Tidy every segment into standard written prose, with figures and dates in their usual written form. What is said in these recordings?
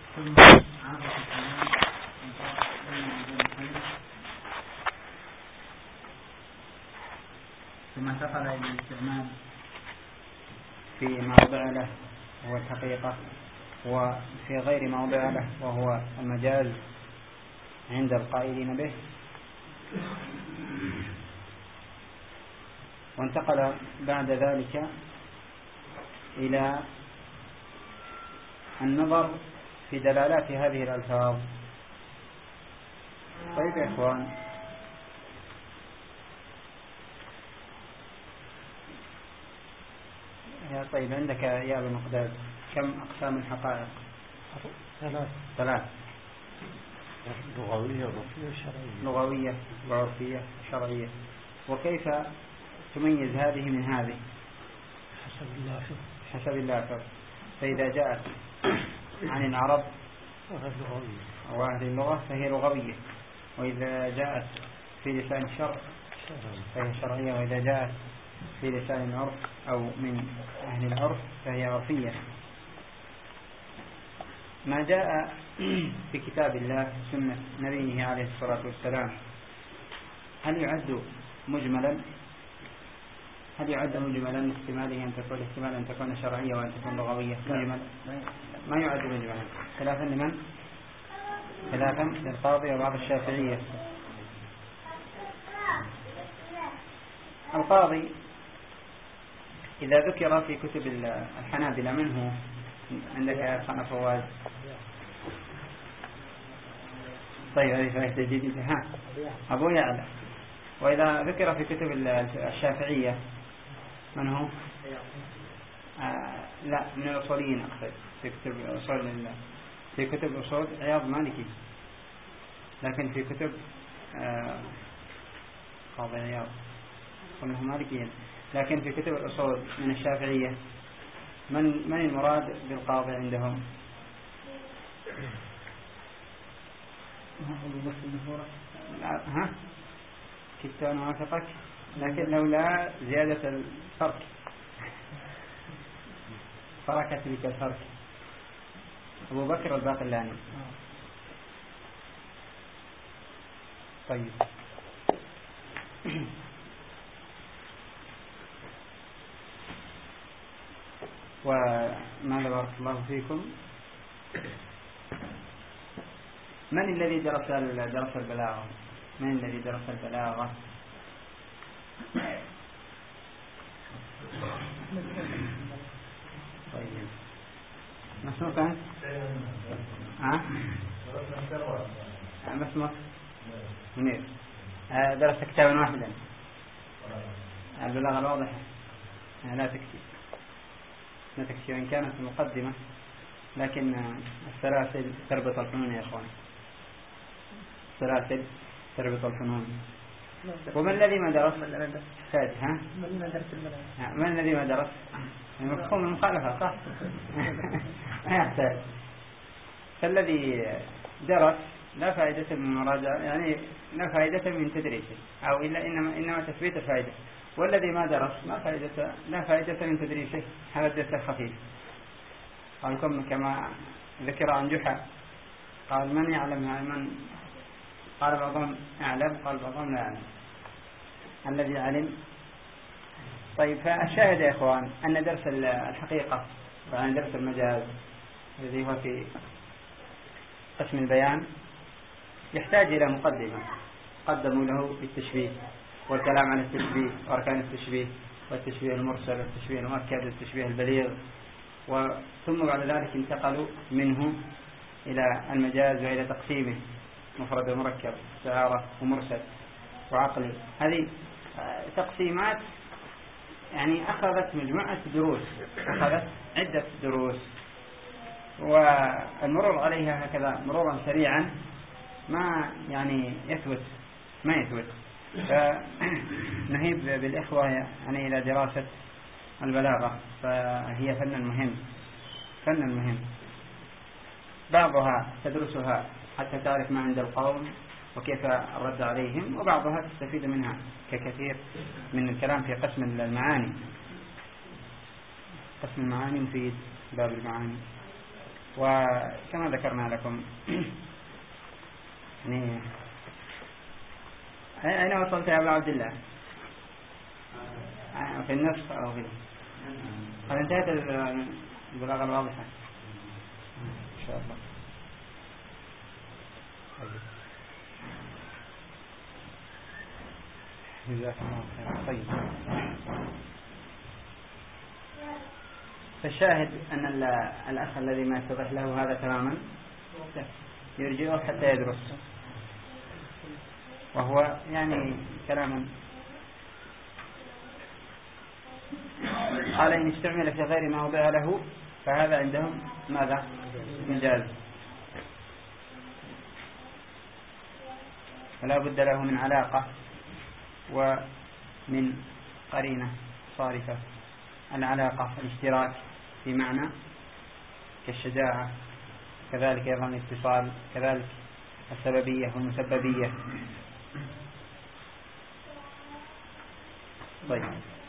ثم عرف الكلام ثم انتقل إلى الاستعمال في موضع له وهو الحقيقة، وفي غير موضع له وهو المجاز عند القائلين به، وانتقل بعد ذلك إلى النظر في دلالات هذه الألفاظ. طيب يا إخوان، طيب عندك يا أبو مقداد كم أقسام الحقائق؟ ثلاث: لغوية وعرفية وشرعية. لغوية وعرفية وشرعية. وكيف تميز هذه من هذه؟ حسب اللافظ. فإذا جاءت عن العرب أو أهل اللغة فهي لغوية، وإذا جاءت في لسان الشرع فهي شرعية، وإذا جاءت في لسان العرف أو من أهل العرف فهي عرفية. ما جاء في كتاب الله وسنة نبيه عليه الصلاة والسلام هل يعد مجملا؟ هل يعد مجملا احتماله أن تكون احتمال أن تكون شرعية وأن تكون لغوية؟ مجمل ما يعد مجملا. خلافا لمن؟ خلافا للقاضي وبعض الشافعية. القاضي إذا ذكر في كتب الحنابلة منه عندك يا أخوان فواز؟ طيب هذه فائدة جديدة. ها أبو يعلى. وإذا ذكر في كتب الشافعية من هو؟ لا، من الأصوليين أقصد. في كتب أصول في كتب أصول عياض مالكي، لكن في كتب قاضي عياض قلناه مالكيا، لكن في كتب الأصول من الشافعية من المراد بالقاضي عندهم؟ ها كنت أنا وافقك، لكن لولا زيادة الفرق فركت بك الفرق. أبو بكر الباقلاني. طيب وماذا بارك الله فيكم؟ من الذي درس البلاغة؟ من الذي درس البلاغة؟ طيب ما اسمك أنت؟ ما اسمك؟ منير. درست كتابا واحدا البلاغة الواضحة. لا تكفي وإن كانت المقدمة، لكن السلاسل تربط الفنون يا إخوان، السلاسل تربط الفنون. ومن الذي ما درس؟ ساد. ها؟ من الذي ما درس؟ مفهوم المخالفة صح؟ ما يحتاج. فالذي درس لا فائدة من مراجعة، يعني لا فائدة من تدريسه، أو إلا إنما تثبيت الفائدة. والذي ما درس لا فائدة من تدريسه، هذا الدرس الخفيف. قالكم كما ذكر عن جحا قال من يعلم؟ من قال بعضهم أعلم، قال بعضهم لا يعلم. الذي علم. طيب فالشاهد يا إخوان أن درس الحقيقة وعن درس المجاز الذي هو في قسم البيان يحتاج إلى مقدمة قدموا له بالتشبيه والكلام عن التشبيه وأركان التشبيه والتشبيه المرسل والتشبيه المؤكد والتشبيه البليغ، ثم بعد ذلك انتقلوا منه إلى المجاز وإلى تقسيمه مفرد ومركب، استعارة ومرسل وعقلي. هذه تقسيمات يعني أخذت مجموعة دروس، أخذت عدة دروس، والمرور عليها هكذا مرورا سريعا ما يعني يثبت. فنهيب بالإخوة يعني إلى دراسة البلاغة، فهي فن مهم. بعضها تدرسها حتى تعرف ما عند القوم وكيف الرد عليهم، وبعضها تستفيد منها ككثير من الكلام في قسم المعاني. قسم المعاني مفيد، باب المعاني. وكما ذكرنا لكم يعني أين وصلت يا أبا عبد الله؟ في النصف أو في قد انتهت البلاغة الواضحة إن شاء الله. جزاك الله خير. طيب، فالشاهد أن الأخ الذي ما يتضح له هذا تماما يرجعه حتى يدرس، وهو يعني كلام قال إن استعمل في غير ما وضع له فهذا عندهم ماذا؟ مجاز، فلا بد له من علاقة ومن قرينة صارفة. العلاقة الاشتراك في معنى كالشجاعة، كذلك أيضا الاتصال، كذلك السببية والمسببية. طيب،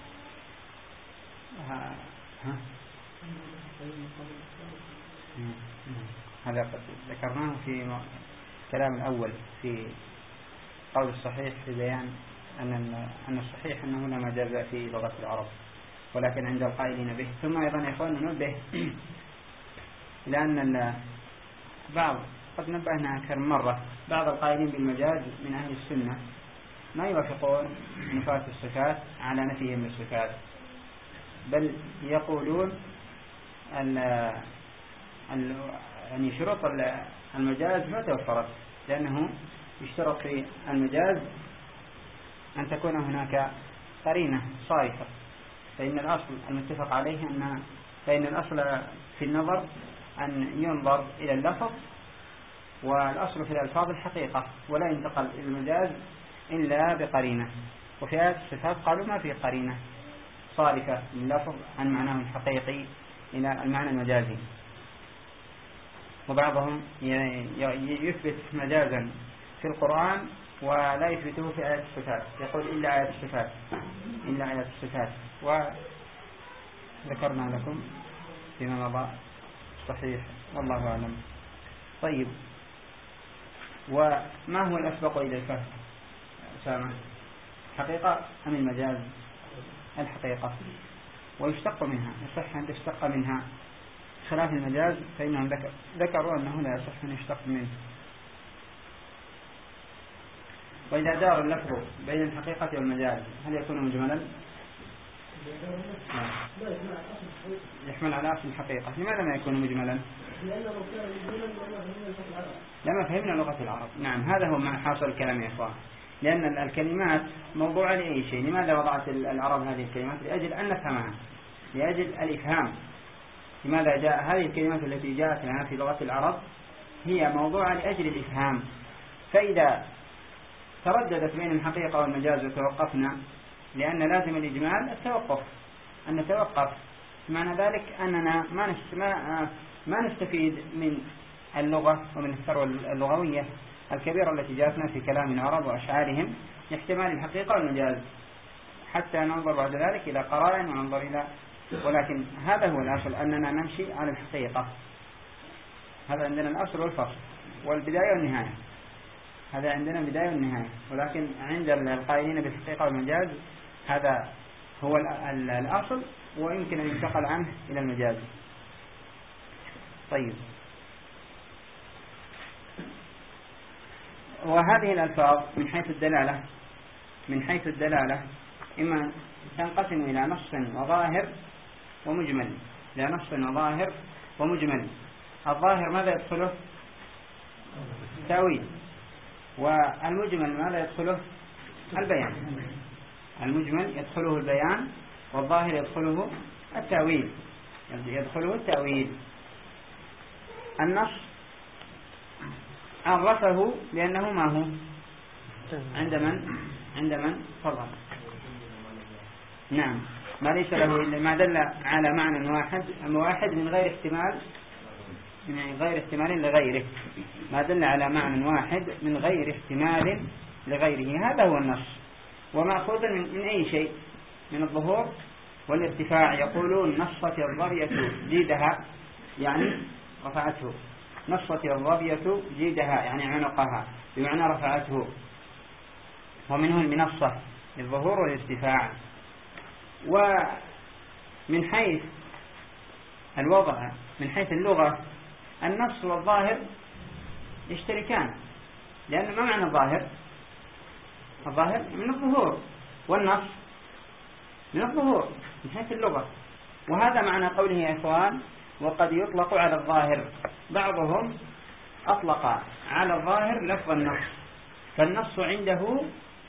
هذا قد ذكرناه في الكلام الأول في قول الصحيح في بيان أن الصحيح أنه لا مجاز في لغة العرب، ولكن عند القائلين به. ثم أيضا يا إخوان ننبه لأن بعض قد نبهنا أكثر من مرة بعض القائلين بالمجاز من أهل السنة ما يوافقون نفاة الصفات على نفيهم للصفات، بل يقولون يعني شروط المجاز ما توفرت، لأنه يشترط في المجاز أن تكون هناك قرينة صارفة. فإن الأصل المتفق عليه فإن الأصل في النظر أن ينظر إلى اللفظ، والأصل في الألفاظ الحقيقة، ولا ينتقل إلى المجاز إلا بقرينة. وفي آيات الصفات قالوا ما في قرينة صارفة لللفظ عن معناه الحقيقي إلى المعنى المجازي. وبعضهم يثبت مجازا في القرآن ولا يثبته في آيات الصفات، يقول إلا آيات الصفات، إلا آيات الصفات. وذكرنا لكم فيما مضى صحيح والله أعلم. طيب، وما هو الأسبق إلى الفهم أسامة؟ الحقيقة أم المجاز؟ الحقيقة، ويشتق منها، يصح أن تشتق منها، خلاف المجاز فإنهم ذكروا أنه لا يصح أن يشتق منه. وإذا دار اللفظ بين الحقيقة والمجاز هل يكون مجملا؟ يحمل على أصل الحقيقة. لماذا ما يكون مجملا؟ لما فهمنا لغة العرب. نعم، هذا هو ما حاصل الكلام يا إخوان، لأن الكلمات موضوعة لأي شيء. لماذا وضعت العرب هذه الكلمات؟ لأجل أن نفهمها، لأجل الإفهام. لماذا جاء هذه الكلمات التي جاءت لنا في لغة العرب هي موضوعة لأجل الإفهام. فإذا ترددت بين الحقيقة والمجاز وتوقفنا، لأن لازم الإجمال التوقف، أن نتوقف، معنى ذلك أننا ما نستفيد من اللغة ومن الثروة اللغوية الكبيرة التي جاءتنا في كلام العرب وأشعارهم لاحتمال الحقيقة والمجاز، حتى ننظر بعد ذلك إلى قرائن وننظر إلى. ولكن هذا هو الأصل، أننا نمشي على الحقيقة. هذا عندنا الأصل والفصل والبداية والنهاية، هذا عندنا بداية والنهاية. ولكن عند القائلين بالحقيقة والمجاز هذا هو الأصل، ويمكن أن ينتقل عنه إلى المجاز. طيب، وهذه الألفاظ من حيث الدلالة إما تنقسم إلى نص وظاهر ومجمل. إلى نص وظاهر ومجمل. الظاهر ماذا يدخله؟ تأويل. والمجمل ماذا يدخله؟ البيان. المجمل يدخله البيان، والظاهر يدخله التأويل. النص عرفه لأنه ما هو عند من فضل. نعم، ما ليس له إلا ما دل على معنى واحد من غير احتمال لغيره. ما دل على معنى واحد من غير احتمال لغيره، هذا هو النص. ومأخوذ من أي شيء؟ من الظهور والارتفاع. يقولون نصت الظرية جيدها، يعني رفعته. نصت الظبية جيدها يعني عنقها، بمعنى رفعته. ومنه المنصة للظهور والارتفاع. ومن حيث الوضع من حيث اللغة النص والظاهر يشتركان، لأن ما معنى الظاهر؟ الظاهر من الظهور، والنص من الظهور من حيث اللغة. وهذا معنى قوله يا إخوان وقد يطلق على الظاهر. بعضهم أطلق على الظاهر لفظ النص، فالنص عنده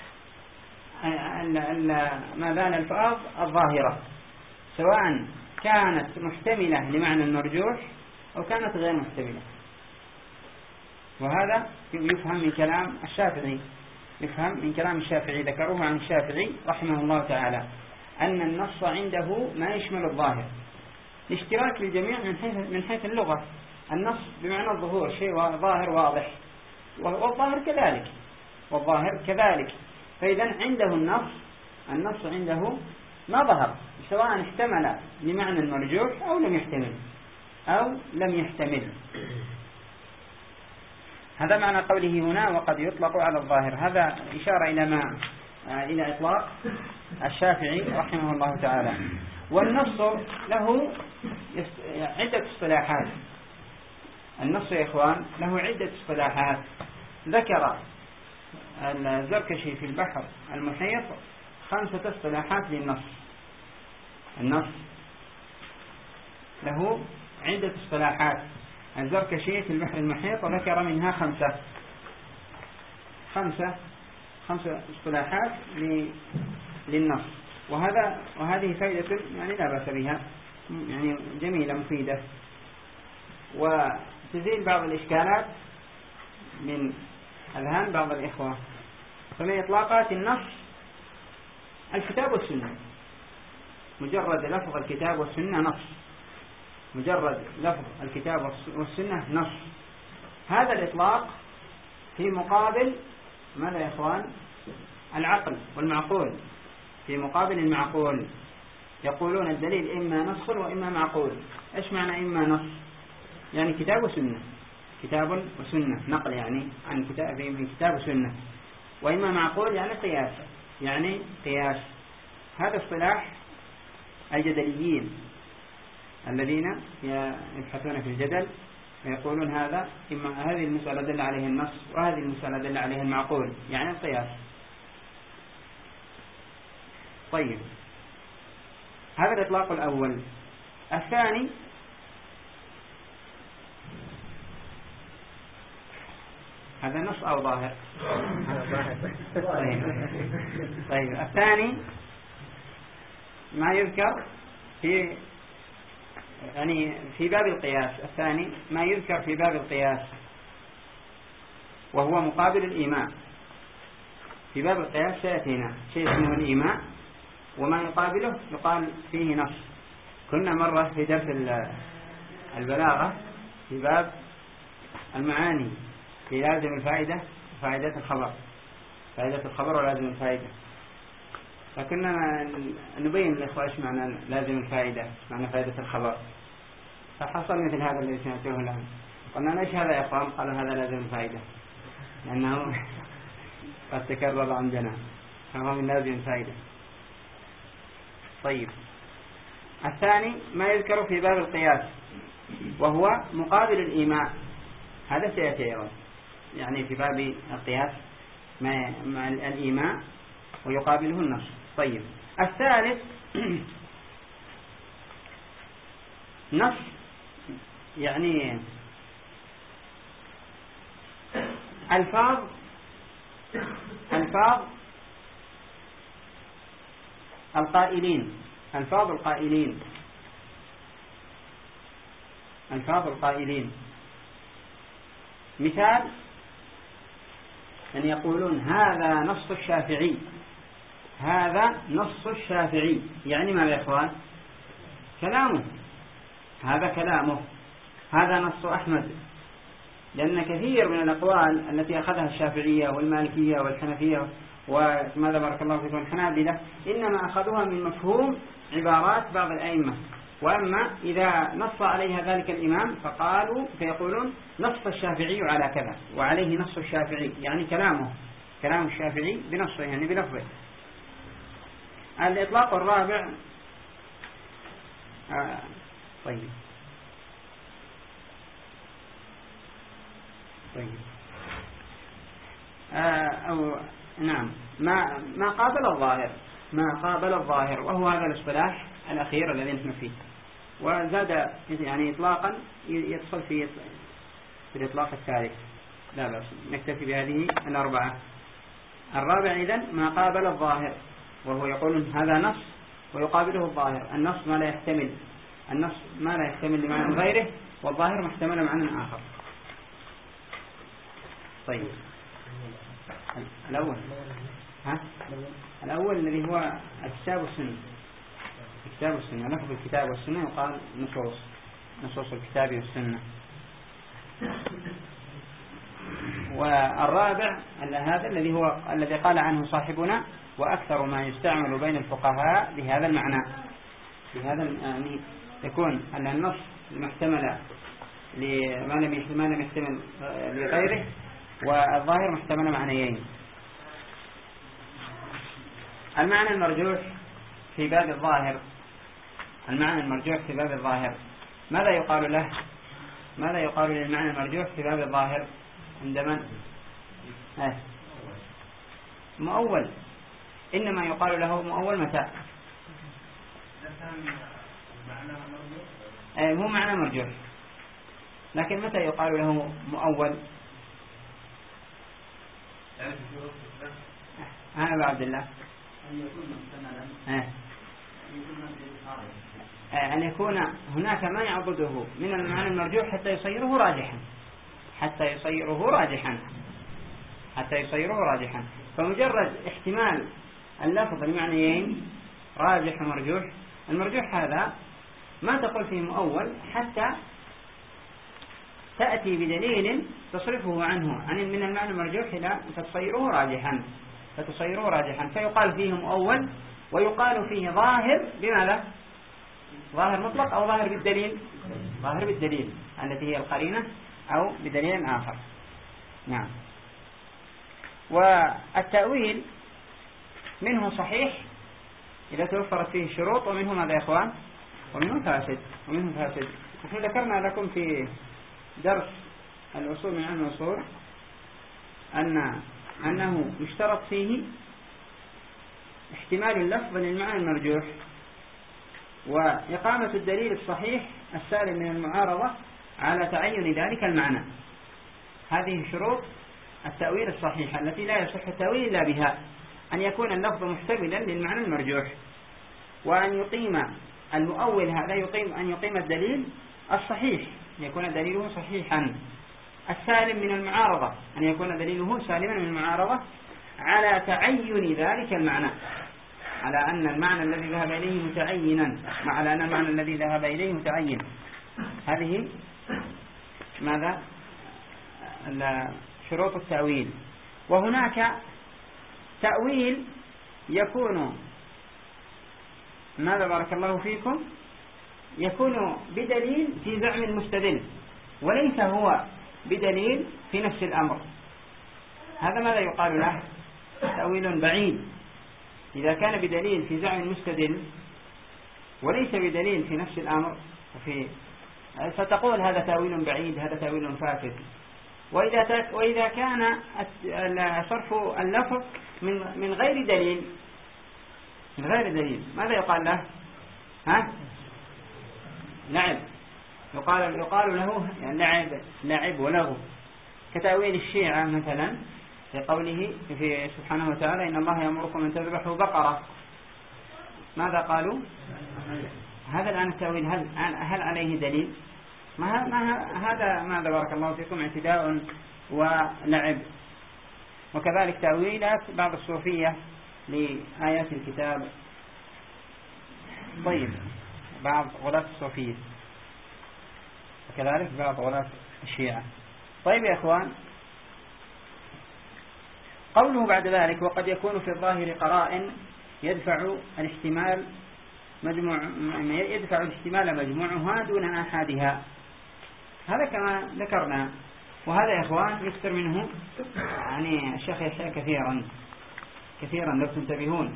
ما بان الألفاظ الظاهرة، سواء كانت محتملة لمعنى المرجوح أو كانت غير محتملة. وهذا يفهم من كلام الشافعي، يفهم من كلام الشافعي، ذكروه عن الشافعي رحمه الله تعالى أن النص عنده ما يشمل الظاهر، الاشتراك للجميع من حيث اللغة. النص بمعنى الظهور، شيء ظاهر واضح، والظاهر كذلك. فإذا عنده النص عنده ما ظهر، سواء احتمل لمعنى المرجوح أو لم يحتمل. هذا معنى قوله هنا وقد يطلق على الظاهر. هذا إشارة إلى إطلاق الشافعي رحمه الله تعالى. والنص له عدة اصطلاحات. النص يا إخوان له عدة اصطلاحات. ذكر الزركشي في البحر المحيط 5 اصطلاحات للنص. النص له عدة اصطلاحات. الزركشي في البحر المحيط وذكر منها 5 اصطلاحات للنص. وهذه فائدة يعني لا بأس بها، يعني جميلة مفيدة، وتزيل بعض الإشكالات من أذهان بعض الإخوة. فمن إطلاقات النص الكتاب والسنة، مجرد لفظ الكتاب والسنة نص، مجرد لفظ الكتاب والسنة نص. هذا الإطلاق في مقابل ماذا يا إخوان؟ العقل والمعقول. في مقابل المعقول يقولون الدليل إما نص وإما معقول. إيش معنى إما نص؟ يعني كتاب وسنة، كتاب وسنة نقل يعني عن كتاب وسنة. وإما معقول يعني قياس. هذا اصطلاح الجدليين الذين يبحثون في الجدل ويقولون هذه المسألة دل عليه النص وهذه المسألة دل عليه المعقول، يعني القياس. طيب، هذا الإطلاق الأول. الثاني هذا نص أو ظاهر؟ طيب الثاني ما يذكر في باب القياس. الثاني ما يذكر في باب القياس وهو مقابل الإيماء. في باب القياس سيأتينا شيء اسمه الإيماء، وما يقابله يقال فيه نص. كنا مرة في درس البلاغة في باب المعاني في لازم الفائدة وفائدة الخبر، فائدة الخبر ولازم الفائدة. فكنا نبين للإخوة إيش معنى لازم الفائدة، معنى فائدة الخبر. فحصل مثل هذا الذي سمعتوه الآن. قلنا ليش هذا يا إخوان؟ قالوا هذا لازم الفائدة لأنه قد تكرر عندنا، فهو من لازم الفائدة. طيب، الثاني ما يذكر في باب القياس وهو مقابل الإيماء. هذا سيأتي أيضا، يعني في باب القياس مع الإيماء ويقابله النص. طيب، الثالث نص يعني ألفاظ القائلين، ألفاظ القائلين. مثال أن يقولون هذا نص الشافعي، هذا نص الشافعي، يعني ما يا إخوان؟ كلامه، هذا كلامه. هذا نص أحمد، لأن كثير من الأقوال التي أخذها الشافعية والمالكية والحنفية وماذا بارك الله فيكم الحنابلة إنما أخذوها من مفهوم عبارات بعض الأئمة، وأما إذا نص عليها ذلك الإمام فيقولون نص الشافعي على كذا وعليه نص الشافعي، يعني كلام الشافعي بنصه يعني بلفظه. الإطلاق الرابع طيب أو نعم ما قابل الظاهر وهو هذا الاصطلاح الأخير الذي نحن فيه. وزاد يعني إطلاقا يدخل في الإطلاق الثالث، لا بأس نكتفي بهذه الأربعة. الرابع إذن ما قابل الظاهر، وهو يقول هذا نص ويقابله الظاهر. النص ما لا يحتمل لمعنى غيره، والظاهر محتمل معنى آخر. طيب الأول الذي هو الكتاب والسنة. لفظ الكتاب والسنة يقال نصوص الكتاب والسنة. والرابع هذا الذي قال عنه صاحبنا وأكثر ما يستعمل بين الفقهاء بهذا المعنى. يعني يكون أن النص المحتمل لما لم يحتمل لغيره، والظاهر محتمل معنيين. المعنى المرجوح في باب الظاهر، ماذا يقال له؟ ماذا يقال للمعنى المرجوح في باب الظاهر عندما مؤول؟ إنما يقال له مؤول متى؟ مو معنى مرجوح، لكن متى يقال له مؤول؟ أبو عبد الله أن يكون هناك ما يعضده من المعنى المرجوح حتى يصيره راجحا. فمجرد احتمال اللفظ المعنيين راجح ومرجوح، المرجوح هذا ما تقول فيه مؤول حتى تأتي بدليل تصرفه عنه من المعنى المرجوح إلى فتصيره راجحا، فيقال فيه مؤول ويقال فيه ظاهر. بماذا؟ ظاهر مطلق أو ظاهر بالدليل التي هي القرينة، أو بدليل آخر. نعم. والتأويل منه صحيح إذا توفرت فيه الشروط، ومنه ماذا يا إخوان؟ ومنه فاسد. نحن ذكرنا لكم في درس الأصول من علم الأصول أنه يشترط فيه احتمال اللفظ للمعنى المرجوح، وإقامة الدليل الصحيح السالم من المعارضة على تعين ذلك المعنى. هذه شروط التأويل الصحيحة التي لا يصح التأويل إلا بها: أن يكون اللفظ محتملا للمعنى المرجوح، وأن يقيم المؤول هذا أن يقيم الدليل الصحيح، أن يكون دليله صحيحا، السالم من المعارضة، أن يكون دليله سالما من المعارضة على تعين ذلك المعنى، على أن المعنى الذي ذهب إليه متعين. هذه ماذا؟ شروط التأويل. وهناك تأويل يكون ماذا بارك الله فيكم؟ يكون بدليل في زعم المستدل، وليس هو بدليل في نفس الأمر. هذا ماذا يقال له؟ تأويل بعيد. إذا كان بدليل في زعم المستدل وليس بدليل في نفس الأمر، فتقول هذا تأويل بعيد، هذا تأويل فاسد. وإذا كان صرف اللفظ من غير دليل، ماذا يقال له؟ لعب. يقال له لعب ولغو، كتأويل الشيعة مثلا في قوله في سبحانه وتعالى: إن الله يأمركم أن تذبحوا بقرة. ماذا قالوا؟ هذا الآن التأويل هل عليه دليل؟ هذا ماذا بارك الله فيكم اعتداء ولعب. وكذلك تأويلات بعض الصوفية لآيات الكتاب. طيب، بعض غلاة الصوفية، وكذلك بعض غلاة الشيعة. طيب يا إخوان، قوله بعد ذلك: وقد يكون في الظاهر قرائن يدفع الاحتمال يدفع الاحتمال مجموعها دون آحادها. هذا كما ذكرنا. وهذا يا إخوان يكثر منه يعني الشيخ يحيى كثيرا لو تنتبهون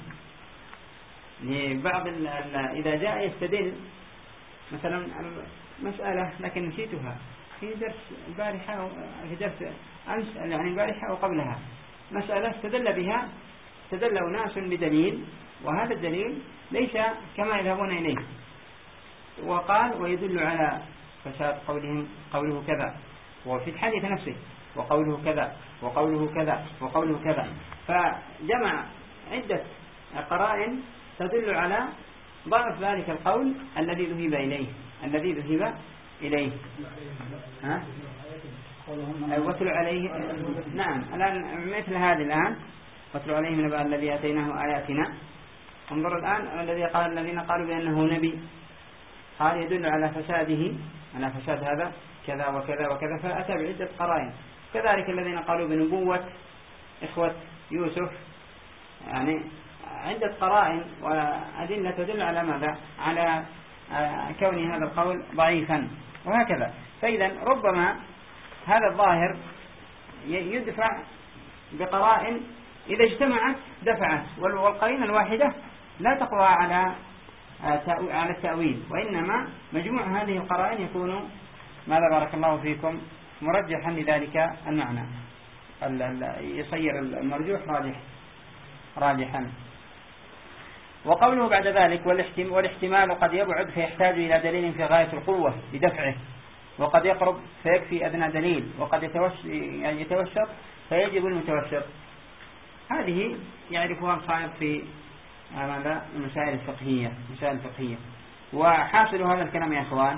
لبعض إذا جاء يستدل مثلا مسألة لكن نسيتها في درس البارحة في درس أمس يعني البارحة وقبلها، مسألة استدل أناس بدليل وهذا الدليل ليس كما يذهبون إليه، وقال ويدل على فساد قوله كذا، وفي الحديث نفسه وقوله كذا وقوله كذا وقوله كذا، فجمع عدة قرائن تدل على ضعف ذلك القول الذي ذهب إليه. ها؟ واتل عليه. نعم الآن مثل هذه الآن واتل عليه نبأ الذي آتيناه آياتنا. انظر الآن الذين قالوا بأنه نبي، قال يدل على فساد هذا كذا وكذا وكذا، فأتى بعدة قرائن. كذلك الذين قالوا بنبوة إخوة يوسف، يعني عدة قرائن وأدلة تدل على ماذا؟ على كون هذا القول ضعيفا وهكذا. فإذا ربما هذا الظاهر يدفع بقرائن إذا اجتمعت دفعت، والقرينة الواحدة لا تقوى على التأويل، وإنما مجموع هذه القرائن يكون ماذا بارك الله فيكم مرجحا لذلك المعنى، يصير المرجوح راجحا. وقوله بعد ذلك والاحتمال قد يبعد فيحتاج إلى دليل في غاية القوة لدفعه، وقد يقرب فيكفي أدنى دليل، وقد يتوسط فيجب المتوسط. هذه يعرفها الصائب في المسائل الفقهية. وحاصل هذا الكلام يا أخوان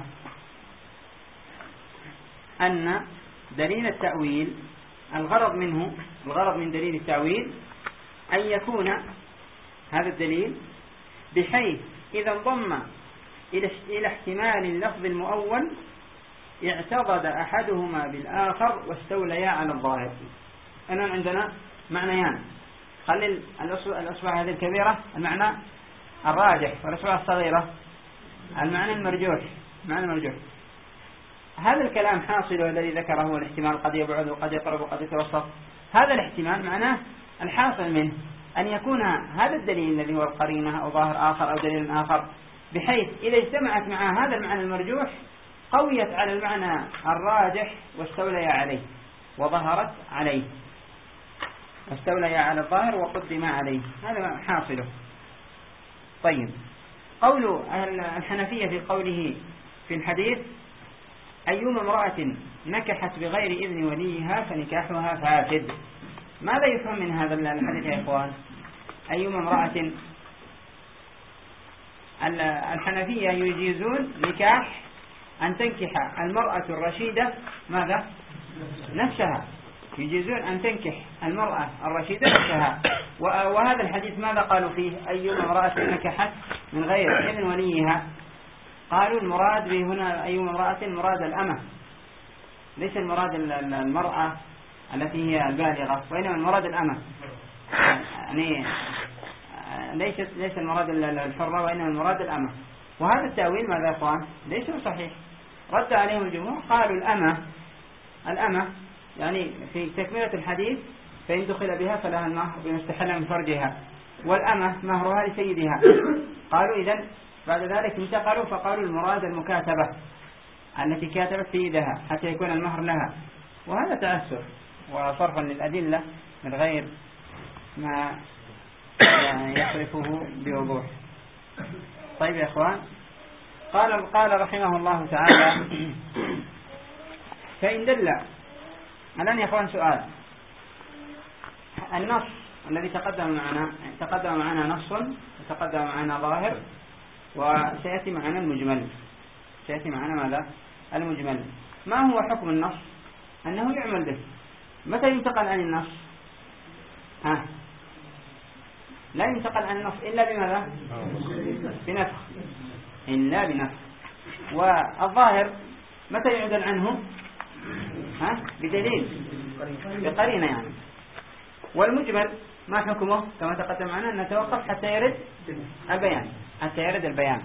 أن دليل التأويل الغرض من دليل التأويل أن يكون هذا الدليل بحيث إذا انضم إلى احتمال اللفظ المؤول اعتضد أحدهما بالآخر واستوليا على الظاهر. أنا عندنا معنيان، خلي الأصبع هذه الكبيرة المعنى الراجح، والأصبع الصغيرة المعنى المرجوح. هذا الكلام حاصل الذي ذكره هو الاحتمال قد يبعد وقد يقرب وقد يتوسط. هذا الاحتمال معناه الحاصل منه أن يكون هذا الدليل الذي هو القرينة أو ظاهر آخر أو دليل آخر، بحيث إذا اجتمعت مع هذا المعنى المرجوح قويت على المعنى الراجح واستولي عليه وظهرت عليه، واستولي على الظاهر وقدم عليه. هذا حاصله. طيب، قول الحنفية في قوله في الحديث أيما امرأة نكحت بغير إذن وليها فنكاحها فاسد، ماذا يفهم من هذا الحديث يا إخوان؟ أيما امرأة، الحنفية يجيزون نكاح أن تنكح المرأة الرشيدة ماذا؟ نفسها، يجيزون أن تنكح المرأة الرشيدة نفسها. وهذا الحديث ماذا قالوا فيه؟ أيما امرأة نكحت من غير إذن وليها، قالوا المراد به هنا أيما امرأة مراد الأمة، ليس المراد المرأة التي هي البالغة، وإنما المراد الأمة، يعني ليس المراد الحرة وإنما المراد الأمة. وهذا التأويل ماذا يا أخوان؟ ليس صحيح. رد عليهم الجمهور قالوا الأمة يعني في تكملة الحديث فإن دخل بها فلها المهر بمستحل من فرجها، والأمة مهرها لسيدها. قالوا إذن بعد ذلك انتقلوا فقالوا المراد المكاتبة التي كاتبت سيدها حتى يكون المهر لها. وهذا تعسر وصرفا للأدلة من غير ما يصرفه بوضوح. طيب يا إخوان، قال رحمه الله تعالى فإن دل. الآن يا إخوان سؤال، النص الذي تقدم معنا نص وتقدم معنا ظاهر، وسيأتي معنا المجمل. سيأتي معنا ماذا؟ المجمل. ما هو حكم النص؟ أنه يعمل به. متى ينتقل عن النص؟ لا ينتقل عن النص إلا بماذا؟ بنفخ، إلا بنفخ. والظاهر متى يعدل عنه؟ بدليل، بقرينة يعني. والمجمل ما حكمه كما تقدم معنا أن نتوقف حتى يرد البيان.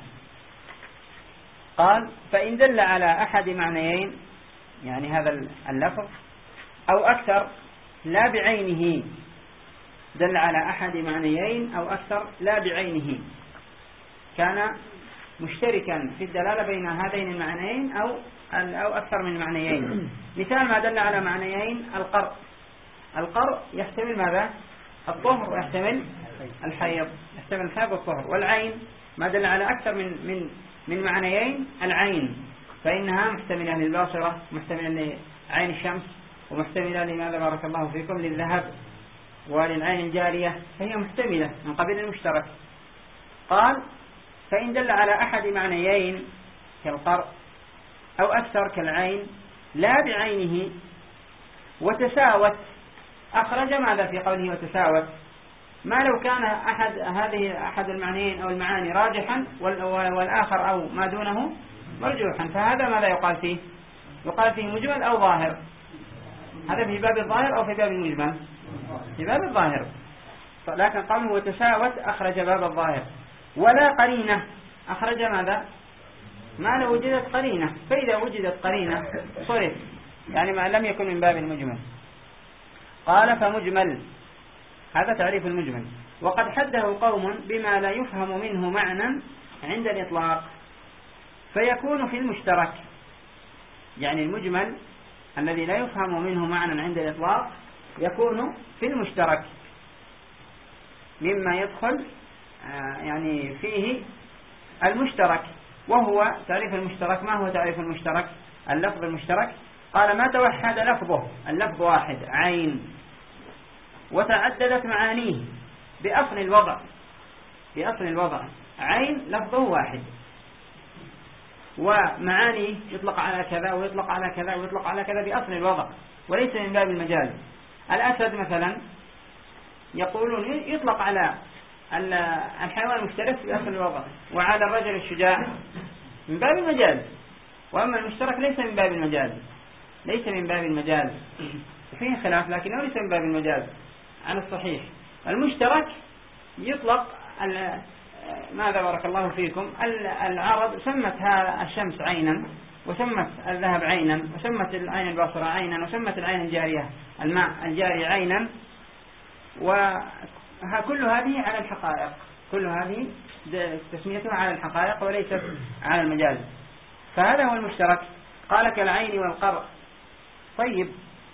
قال فإن دل على أحد معنيين، يعني هذا اللفظ أو أكثر لا بعينه، دل على أحد معنيين أو أكثر لا بعينه، كان مشتركا في الدلالة بين هذين المعنيين أو أكثر من معنيين. مثال ما دل على معنيين: القرء يحتمل ماذا؟ الطهر ويحتمل الحيض، يحتمل الحيض والطهر. والعين ما دل على أكثر من معنيين: العين فإنها محتملة للباصرة، محتملة لعين الشمس، ومحتملة لماذا بارك الله فيكم للذهب وللعين الجارية، فهي محتملة من قبيل المشترك. قال فإن دل على أحد معنيين كالقرء أو أكثر كالعين لا بعينه وتساوت، أخرج ماذا في قوله وتساوت؟ ما لو كان أحد المعنيين أو المعاني راجحا والآخر أو ما دونه مرجوحا، فهذا ماذا يقال فيه؟ يقال فيه مجمل أو ظاهر. هذا في باب الظاهر أو في باب المجمل؟ في باب الظاهر. لكن قوله وتساوت أخرج باب الظاهر. ولا قرينة أخرج ماذا؟ ما لو وجدت قرينة، فإذا وجدت قرينة صرف، يعني ما لم يكن من باب المجمل. قال فمجمل، هذا تعريف المجمل. وقد حده قوم بما لا يفهم منه معنى عند الإطلاق فيكون في المشترك، يعني المجمل الذي لا يفهم منه معنى عند الإطلاق يكون في المشترك مما يدخل يعني فيه المشترك. وهو تعريف المشترك. ما هو تعريف المشترك؟ اللفظ المشترك قال ما توحد لفظه، اللفظ واحد عين، وتعددت معانيه بأصل الوضع عين لفظه واحد، ومعانيه يطلق على كذا ويطلق على كذا ويطلق على كذا بأصل الوضع، وليس من باب المجاز. الأسد مثلا يقولون يطلق على الحيوان المشترك بأصل الوضع، وعلى الرجل الشجاع من باب المجاز. وأما المشترك ليس من باب المجاز، فيه خلاف لكنه ليس من باب المجاز عن الصحيح. المشترك يطلق ماذا بارك الله فيكم؟ العرب سمت الشمس عينا، وسمت الذهب عينا، وسمت العين الباصرة عينا، وسمت العين الجارية الماء الجاري عينا، وكل هذه على الحقائق، كل هذه تسميتها على الحقائق وليست على المجاز. فهذا هو المشترك. قال كالعين والقرء. طيب،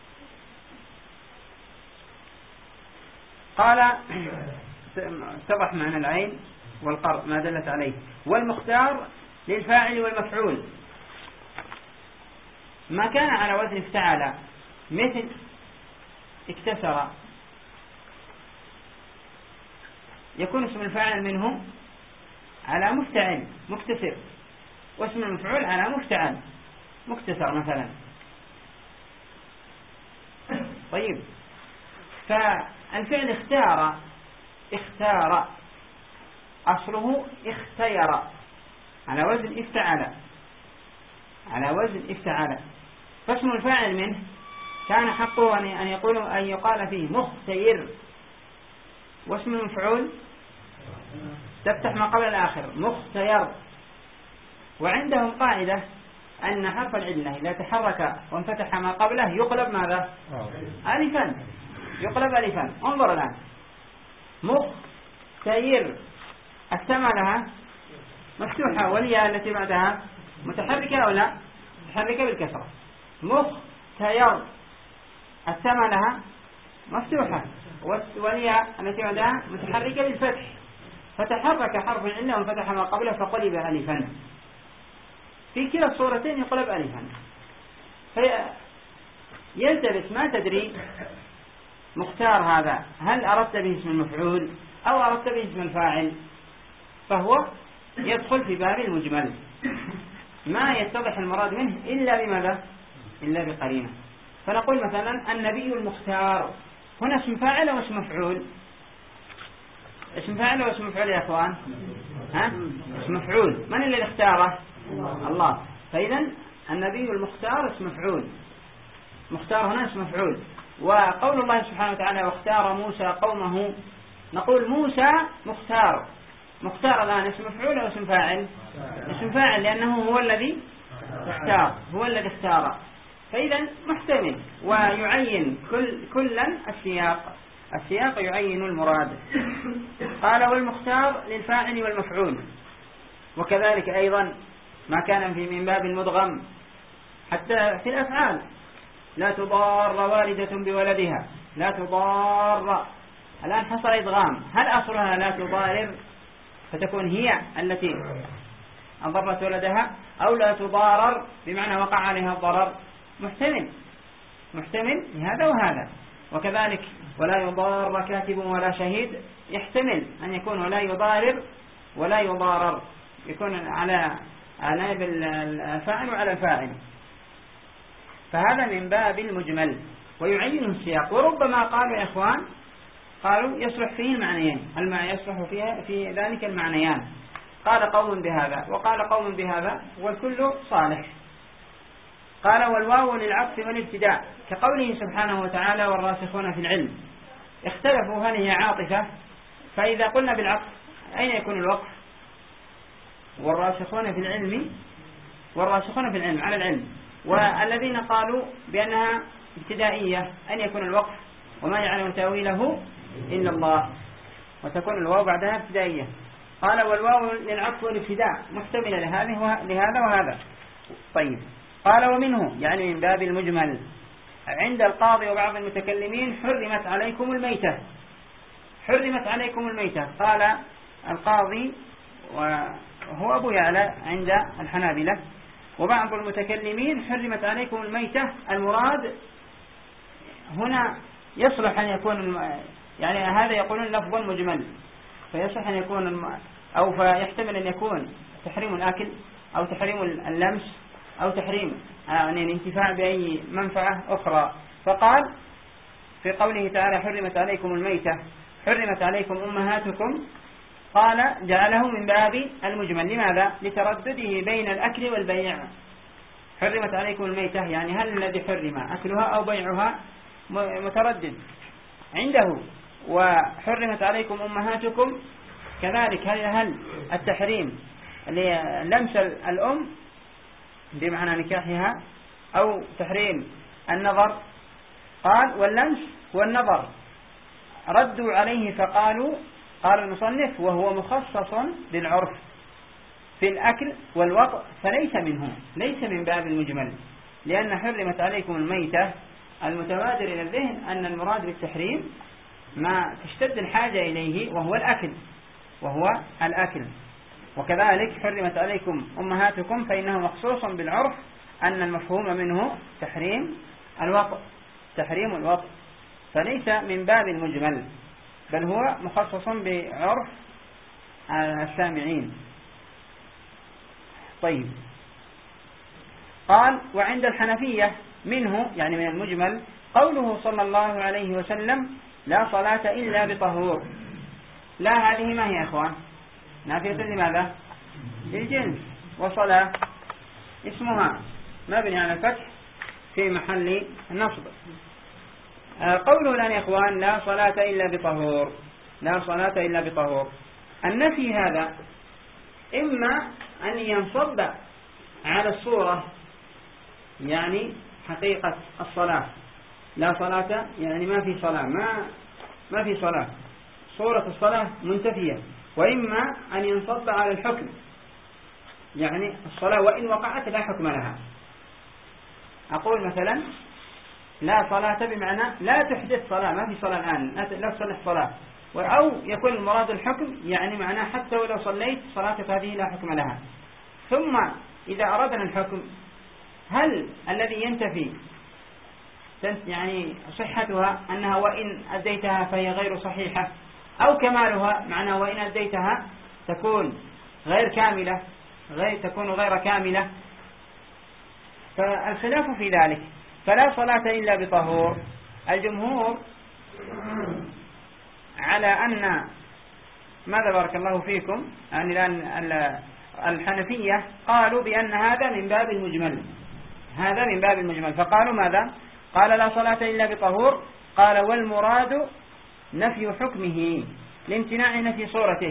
قال اتضح معنى العين والقرء ما دلت عليه. والمختار للفاعل والمفعول ما كان على وزن افتعل، مثل اكتسر، يكون اسم الفاعل منه على مفتعل مكتسر، واسم المفعول على مفتعل مكتسر مثلا. طيب، فالفعل اختار أصله اختير على وزن افتعل، فاسم الفاعل منه كان حقه أن يقال فيه مختير، واسم المفعول تفتح ما قبل الآخر مختير. وعندهم قاعدة أن حرف العلة إذا تحرك وانفتح ما قبله يقلب ماذا؟ ألفا، يقلب ألفا. انظر الآن، مختير السماء لها مفتوحة، والياء التي بعدها متحركة أو لا؟ متحركة بالكسرة. مختير السماء لها مفتوحة، والياء التي بعدها متحركة بالفتح، فتحرك حرف العلة وانفتح ما قبله فقلب ألفا. في كلا الصورتين يقلب ألفا، فيلتبس ما تدري مختار هذا هل أردت به اسم المفعول أو أردت به اسم الفاعل، فهو يدخل في باب المجمل، ما يتضح المراد منه إلا بماذا؟ إلا بقرينة. فنقول مثلا النبي المختار، هنا اسم فاعل أو اسم مفعول؟ اسم فاعل أو اسم مفعول يا أخوان؟ اسم مفعول. من اللي اختاره؟ الله. فإذا النبي المختار اسم مفعول، مختار هنا اسم مفعول. وقول الله سبحانه وتعالى واختار موسى قومه، نقول موسى مختار. مختار الآن اسم مفعول أو اسم فاعل؟ اسم فاعل، لأنه هو الذي اختار، هو الذي اختار. فإذا محتمل ويعين كلا السياق يعين المراد. قال والمختار للفاعل والمفعول، وكذلك أيضا ما كان من باب المدغم حتى في الأفعال. لا تضار والدة بولدها، لا تضار. الآن حصل إدغام، هل أصلها لا تضارر فتكون هي التي أضرت ولدها، أو لا تضارر بمعنى وقع عليها الضرر؟ محتمل لهذا وهذا. وكذلك ولا يضار كاتب ولا شهيد، يحتمل أن يكون ولا يضارر ولا يضارر، يكون على نائب الفاعل وعلى الفاعل. فهذا من باب المجمل ويعين السياق. وربما قالوا يا إخوان، قالوا يصلح فيه المعنيين، يصلح فيها في ذلك المعنيان. قال قوم بهذا وقال قوم بهذا والكل صالح. قال والواو للعطف والابتداء، كقوله سبحانه وتعالى والراسخون في العلم. اختلفوا هل هي عاطفة، فإذا قلنا بالعطف أين يكون الوقف؟ والراسخون في العلم على العلم. والذين قالوا بأنها ابتدائية أن يكون الوقف وما يعلم تأويله إلا الله، وتكون الواو بعدها ابتدائية. قال والواو للعطف والابتداء محتملة لهذا وهذا. طيب، قال ومنه يعني من باب المجمل عند القاضي وبعض المتكلمين حرمت عليكم الميتة. قال القاضي وهو أبو يعلى عند الحنابلة وبعض المتكلمين حرمت عليكم الميتة. المراد هنا يصلح أن يكون يعني هذا يقولون لفظ مجمل، فيصلح أن يكون أو فيحتمل أن يكون تحريم الأكل أو تحريم اللمس أو تحريم يعني الانتفاع بأي منفعة أخرى. فقال في قوله تعالى حرمت عليكم الميتة، حرمت عليكم أمهاتكم، قال جعله من باب المجمل. لماذا؟ لتردده بين الأكل والبيع. حرمت عليكم الميتة يعني هل الذي حرم أكلها أو بيعها متردد عنده. وحرمت عليكم أمهاتكم كذلك، هل التحريم للمس الأم بمعنى نكاحها أو تحريم النظر؟ قال واللمس والنظر ردوا عليه فقالوا، قال المصنف وهو مخصص بالعرف في الأكل والوطء فليس منه، ليس من باب المجمل، لأن حرمت عليكم الميتة المتبادر إلى الذهن أن المراد بالتحريم ما تشتد الحاجة إليه وهو الأكل. وكذلك حرمت عليكم أمهاتكم فإنه مخصوص بالعرف أن المفهوم منه تحريم الوطء، فليس من باب المجمل بل هو مخصص بعرف السامعين. طيب، قال وعند الحنفية منه يعني من المجمل قوله صلى الله عليه وسلم لا صلاة إلا بطهور. لا هذه ما هي يا أخوان؟ نافية لماذا؟ للجنس. وصلاة اسمها مبني على الفتح في محل النصب. قوله الآن يا إخوان لا صلاة إلا بطهور، النفي هذا إما أن ينصب على الصورة يعني حقيقة الصلاة، لا صلاة يعني ما في صلاة، ما في صلاة، صورة الصلاة منتفية. وإما أن ينصب على الحكم يعني الصلاة وإن وقعت لا حكم لها. أقول مثلا لا صلاة بمعنى لا تحدث صلاة، ما في صلاة الآن، لا تصلح صلاة. أو يكون المراد الحكم يعني معناه حتى ولو صليت صلاتك هذه لا حكم لها. ثم إذا أردنا الحكم، هل الذي ينتفي يعني صحتها أنها وإن أديتها فهي غير صحيحة، أو كمالها معنى وإن أديتها تكون غير كاملة، تكون غير كاملة. فالخلاف في ذلك. فلا صلاة إلا بطهور، الجمهور على أن ماذا بارك الله فيكم يعني الآن الحنفية قالوا بأن هذا من باب المجمل، فقالوا ماذا؟ قال لا صلاة إلا بطهور. قال والمراد نفي حكمه لامتناع نفي صورته.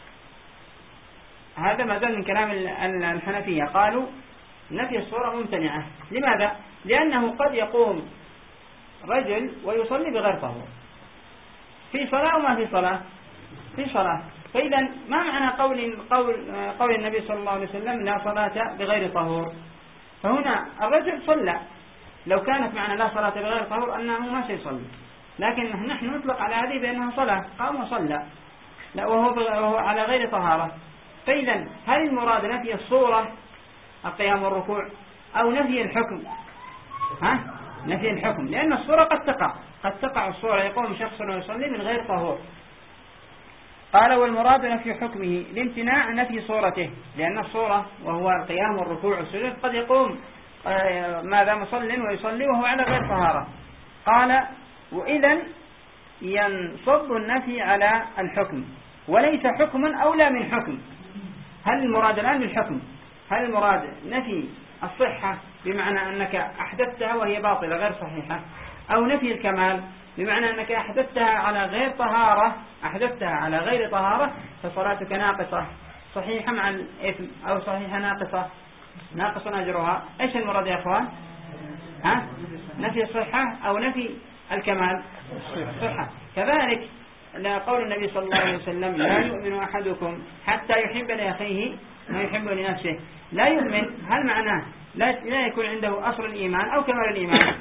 هذا ما زال من كلام الحنفية، قالوا نفي الصورة ممتنعة. لماذا؟ لأنه قد يقوم رجل ويصلي بغير طهور، في صلاة وما في صلاة، في صلاة. فإذا ما معنى قول النبي صلى الله عليه وسلم لا صلاة بغير طهور؟ فهنا الرجل صلى، لو كانت معنى لا صلاة بغير طهور أنه ما سيصلي، لكن نحن نطلق على هذه بأنها صلاة، قام وصلى لا وهو على غير طهارة. فإذا هل المراد نفي الصورة القيام والركوع أو نفي الحكم؟ نفي الحكم، لأن الصورة قد تقع الصورة، يقوم شخص ويصلي من غير طهور. قال والمراد نفي حكمه لامتناع نفي صورته، لأن الصورة وهو القيام والركوع والسجود قد يقوم ماذا مصل ويصلي وهو على غير طهارة. قال وإذا ينصب النفي على الحكم وليس حكما أولى من حكم. هل المراد الآن بالحكم؟ هل المراد نفي الصحة بمعنى أنك أحدثتها وهي باطلة غير صحيحة، أو نفي الكمال بمعنى أنك أحدثتها على غير طهارة، أحدثتها على غير طهارة فصلاتك ناقصة صحيحة مع الإثم، أو صحيحة ناقص أجرها؟ إيش المراد يا أخوان؟ نفي الصحة أو نفي الكمال؟ الصحة. كذلك قول النبي صلى الله عليه وسلم لا يؤمن أحدكم حتى يحب لأخيه ما يحب لنفسه. لا يؤمن، هل معناه لا يكون عنده أصل الإيمان أو كمال الإيمان؟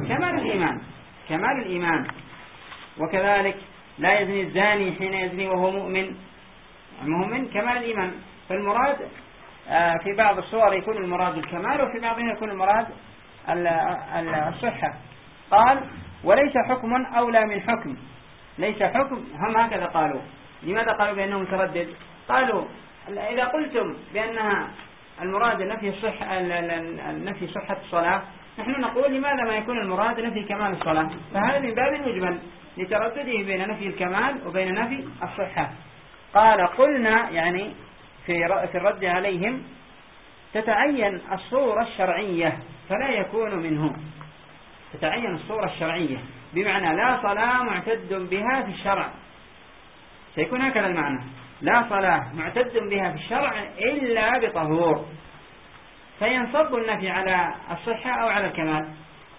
كمال الإيمان. وكذلك لا يزني الزاني حين يزني وهو مؤمن كمال الإيمان. فالمراد في بعض الصور يكون المراد الكمال، وفي بعضها يكون المراد الصحة. قال وليس حكم أولى من حكم. ليس حكم، هم هكذا قالوا. لماذا قالوا بأنه متردد؟ قالوا إذا قلتم بأنها المراد نفي صحة الصلاة، نحن نقول لماذا ما يكون المراد نفي كمال الصلاة؟ فهذا من باب المجمل لتردده بين نفي الكمال وبين نفي الصحة. قال قلنا يعني في الرد عليهم تتعين الصورة الشرعية فلا يكون منه. تتعين الصورة الشرعية بمعنى لا صلاة معتد بها في الشرع، سيكون هكذا المعنى، لا صلاة معتد بها في الشرع إلا بطهور. فينصب النفي على الصحة أو على الكمال؟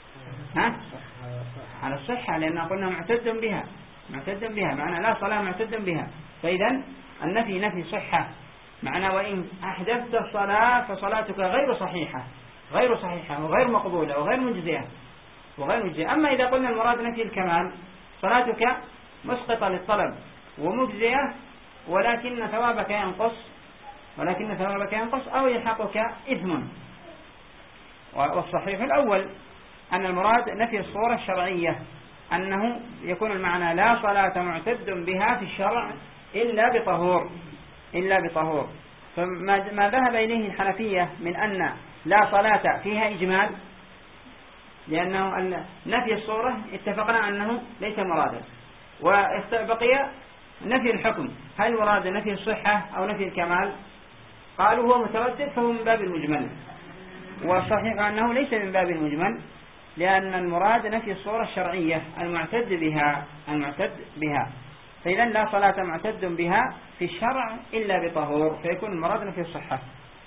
على الصحة، لأننا قلنا معتد بها معنى لا صلاة معتد بها. فإذا النفي نفي صحة، معنى وإن أحدثت الصلاة فصلاتك غير صحيحة وغير مقبولة وغير مجزئة. أما إذا قلنا المراد نفي الكمال، صلاتك مسقطة للطلب ومجزئة ولكن ثوابك ينقص أو يلحقك إثم. والصحيح الأول أن المراد نفي الصورة الشرعية، أنه يكون المعنى لا صلاة معتد بها في الشرع إلا بطهور. فما ذهب إليه الحنفية من أن لا صلاة فيها إجمال، لأنه نفي الصورة اتفقنا أنه ليس مرادا، وبقي نفي الحكم، هل مراد نفي الصحة أو نفي الكمال؟ قالوا هو متردد فهو من باب المجمل، والصحيح أنه ليس من باب المجمل، لأن المراد نفي الصورة الشرعية المعتد بها. فإذا لا صلاة معتد بها في الشرع إلا بطهور، فيكون المراد نفي الصحة.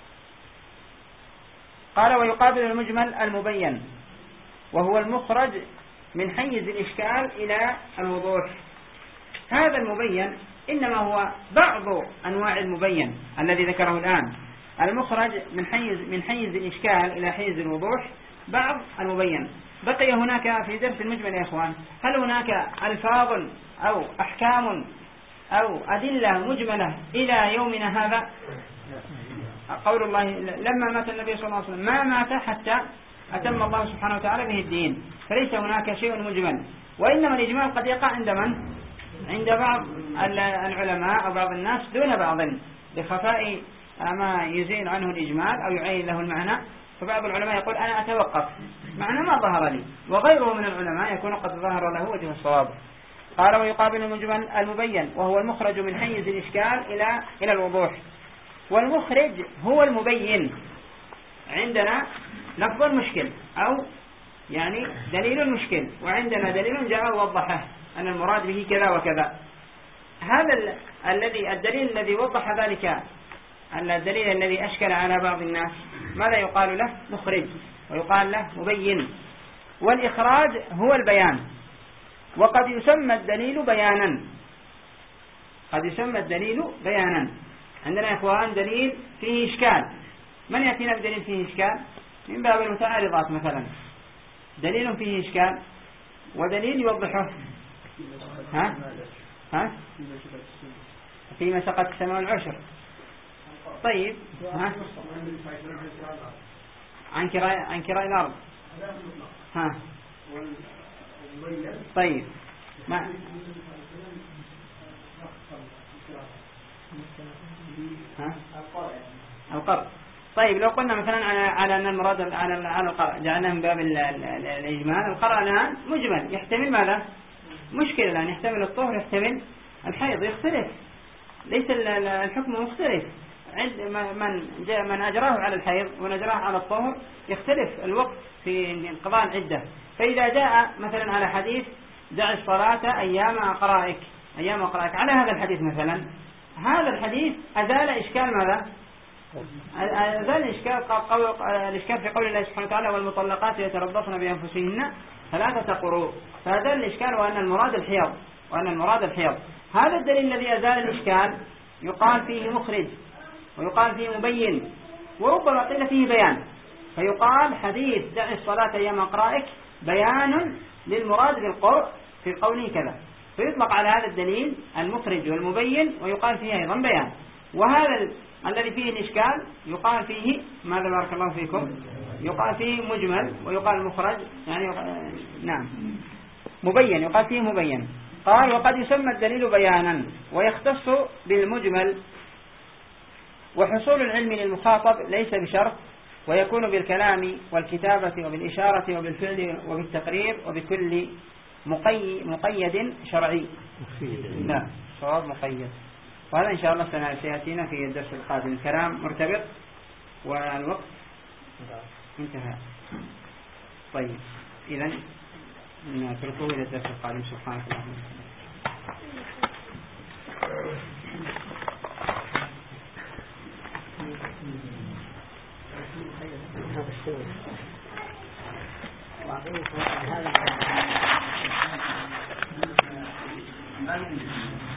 قال ويقابل المجمل المبين، وهو المخرج من حيز الإشكال إلى الوضوح. هذا المبين إنما هو بعض أنواع المبين الذي ذكره الآن. المخرج من حيز الإشكال إلى حيز الوضوح بعض المبين. بقي هناك في درس المجمل يا إخوان، هل هناك ألفاظ أو أحكام أو أدلة مجملة إلى يومنا هذا؟ قول الله لما مات النبي صلى الله عليه وسلم ما مات حتى أتم الله سبحانه وتعالى به الدين، فليس هناك شيء مجمل. وإنما الإجمال قد يقع عند من؟ عند بعض العلماء أو بعض الناس دون بعض، لخفاء ما يزيل عنه الإجمال أو يعين له المعنى. فبعض العلماء يقول أنا أتوقف معنى ما ظهر لي، وغيره من العلماء يكون قد ظهر له وجه الصواب. قال ويقابل المجمل المبين، وهو المخرج من حيز الإشكال إلى الوضوح. والمخرج هو المبين عندنا لفظ المشكل، أو يعني دليل مشكل، وعندنا دليل جاء ووضحه أن المراد به كذا وكذا. هذا الدليل الذي وضح ذلك، الدليل الذي أشكل على بعض الناس، ماذا يقال له؟ مخرج، ويقال له مبين. والإخراج هو البيان، وقد يسمى الدليل بيانا، قد يسمى الدليل بيانا. عندنا يا إخوان دليل فيه إشكال، من يأتينا بدليل فيه إشكال؟ من باب المتعارضات مثلا، دليل فيه إشكال ودليل يوضحه. ها في مشقة السماء والعشر. طيب عن كراء الأرض. طيب ما القرض. طيب لو قلنا مثلا على أن المراد على القرض جعلنا من باب الإجمال، القرض الآن مجمل يحتمل ماذا؟ مشكلة الآن، يحتمل الطهر، يحتمل الحيض، يختلف، ليس الحكم مختلف. من أجراه على الحيض ونجراه على الطهر يختلف الوقت في انقضاء العدة. فإذا جاء مثلا على حديث دع الصلاة أيام أقرائك على هذا الحديث مثلا، هذا الحديث أزال إشكال ماذا؟ أزال الإشكال في قول الله سبحانه وتعالى والمطلقات يتربصن بأنفسهن 3 قروء، فأزال الإشكال وأن المراد الحيض. هذا الدليل الذي أزال الإشكال يقال فيه مخرج، ويقال فيه مبين، وربما قيل فيه بيان، فيقال حديث دع الصلاة أيام أقرائك بيان للمراد بالقرء في قوله كذا، فيطلق على هذا الدليل المخرج والمبين، ويقال فيه أيضا بيان. وهذا الذي فيه الإشكال يقال فيه ماذا بارك الله فيكم؟ يقال فيه مجمل، ويقال مخرج يعني نعم مبين، يقال فيه مبين. قال وقد يسمى الدليل بيانا ويختص بالمجمل، وحصول العلم للمخاطب ليس بشرط، ويكون بالكلام والكتابة وبالإشارة وبالفعل وبالتقرير وبكل مقيد شرعي. لا صواب مقيد. وهذا إن شاء الله سيأتينا في الدرس القادم. الكلام مرتبط والوقت انتهى. طيب إذن نتركه إلى الدرس القادم. سبحانك اللهم وبحمدك.